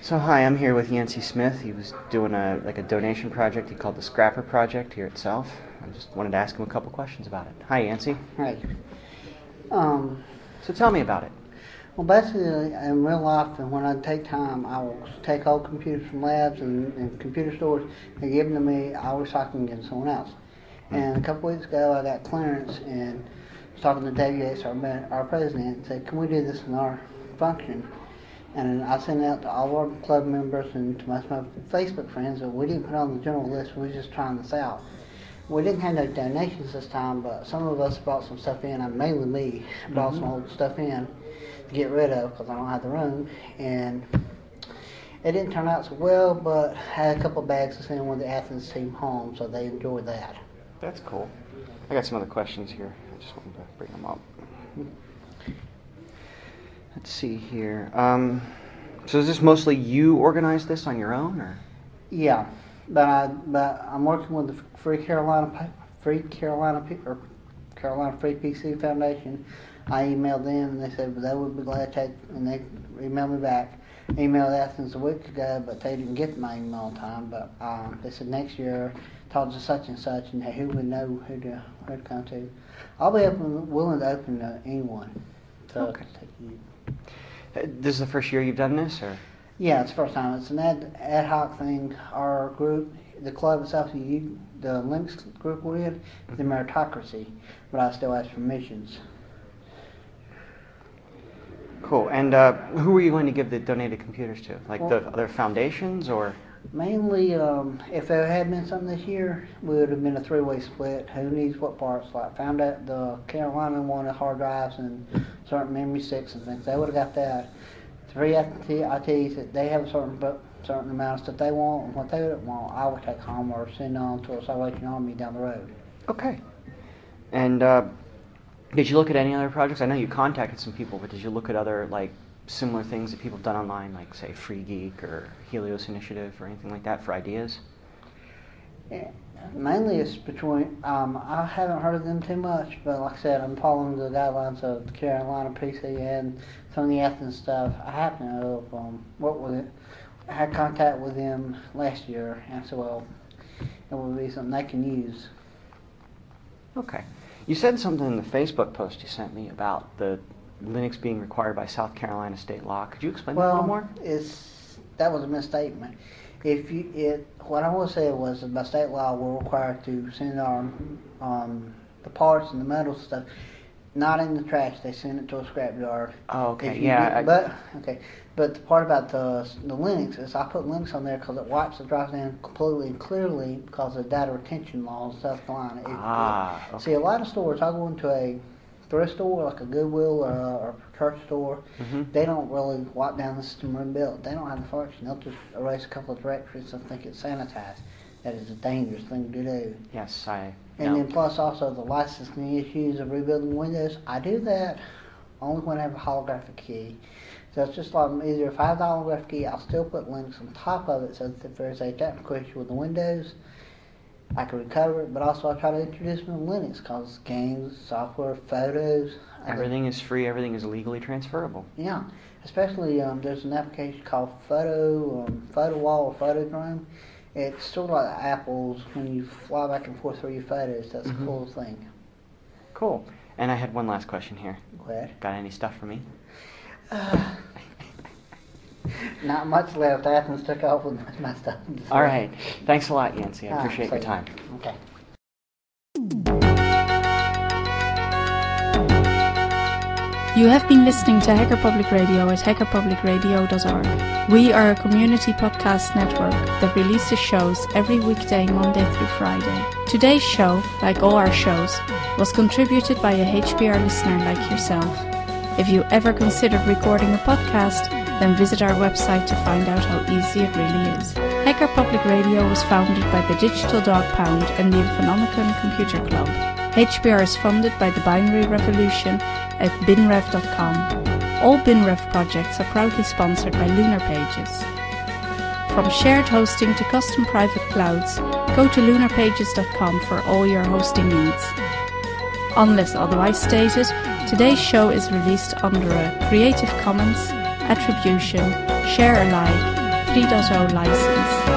So hi, I'm here with Yancey Smith. He was doing a donation project he called the Scrapper Project here at Self. I just wanted to ask him a couple questions about it. Hi, Yancey. Right. So tell me about it. Well, basically, in real life, when I take time, I will take old computers from labs and computer stores and give them to me. I'll recycle them and give them to someone else. And a couple weeks ago, I got clearance and was talking to Dave Yates, our president, and said, "Can we do this in our function?" And I sent it out to all our club members and to my Facebook friends, and we didn't put it on the general list. We were just trying this out. We didn't have no donations this time, but some of us brought some stuff in. Mainly me brought some old stuff in to get rid of because I don't have the room. And it didn't turn out so well, but I had a couple of bags to send with the Athens team home, so they enjoyed that. That's cool. I got some other questions here. I just wanted to bring them up. Let's see here. So is this mostly you organized this on your own, or? Yeah, but I'm working with the Carolina Free PC Foundation. I emailed them and they said they would be glad to take, and they emailed me back. Emailed Athens a week ago, but they didn't get my email on time. But they said next year, talk to such and such, and who would know who to come to. I'll be willing to open to anyone. So okay. Take you. This is the first year you've done this, or? Yeah, it's the first time. It's an ad hoc thing. Our group, the club itself, the Linux group we're in, the meritocracy, but I still ask permissions. Cool. And who were you going to give the donated computers to? Like the other foundations, or? Mainly, if there had been something this year, we would have been a three-way split. Who needs what parts? Like found out the Carolina wanted hard drives and certain memory sticks and things. They would have got that. Three ITs, that they have a certain amount of stuff they want, and what they don't want, I would take home or send on to a Salvation Army down the road. Okay. And did you look at any other projects? I know you contacted some people, but did you look at other similar things that people have done online, like say Free Geek or Helios Initiative or anything like that for ideas? Yeah, mainly it's between, I haven't heard of them too much, but like I said, I'm following the guidelines of the Carolina PC and some of the Athens stuff. I happen to know worked with it. I had contact with them last year, and so well, it would be something they can use. Okay. You said something in the Facebook post you sent me about the Linux being required by South Carolina state law. Could you explain that a little more? That was a misstatement. What I want to say was that by state law we're required to send our the parts and the metal stuff not in the trash. They send it to a scrapyard. Oh, okay. But the part about the Linux is I put Linux on there because it wipes the drive down completely and clearly because of data retention laws in South Carolina. Okay. See, a lot of stores, I go into a thrift store like a Goodwill or a church store, they don't really wipe down the system and rebuild. They don't have the function. They'll just erase a couple of directories and think it's sanitized. That is a dangerous thing to do. Yes, I know. And then plus also the licensing issues of rebuilding Windows. I do that only when I have a holographic key. So it's just like either if I have the holographic key, I'll still put Linux on top of it so that if there's a technical issue with the Windows, I can recover it, but also I try to introduce them to Linux because games, software, photos. Everything is free, everything is legally transferable. Yeah, especially there's an application called Photo Wall or Photodrome. It's sort of like Apple's when you fly back and forth through your photos. That's a cool thing. Cool. And I had one last question here. Go ahead. Got any stuff for me? Not much left. Athens took off with my stuff. All right. Thanks a lot, Yancey. I appreciate your time. Okay. You have been listening to Hacker Public Radio at hackerpublicradio.org. We are a community podcast network that releases shows every weekday, Monday through Friday. Today's show, like all our shows, was contributed by a HPR listener like yourself. If you ever considered recording a podcast, then visit our website to find out how easy it really is. Hacker Public Radio was founded by the Digital Dog Pound and the Infonomicon Computer Club. HPR is funded by the Binary Revolution at binrev.com. All BinRev projects are proudly sponsored by Lunar Pages. From shared hosting to custom private clouds, go to lunarpages.com for all your hosting needs. Unless otherwise stated, today's show is released under a Creative Commons Attribution, Share Alike, 3.0 license.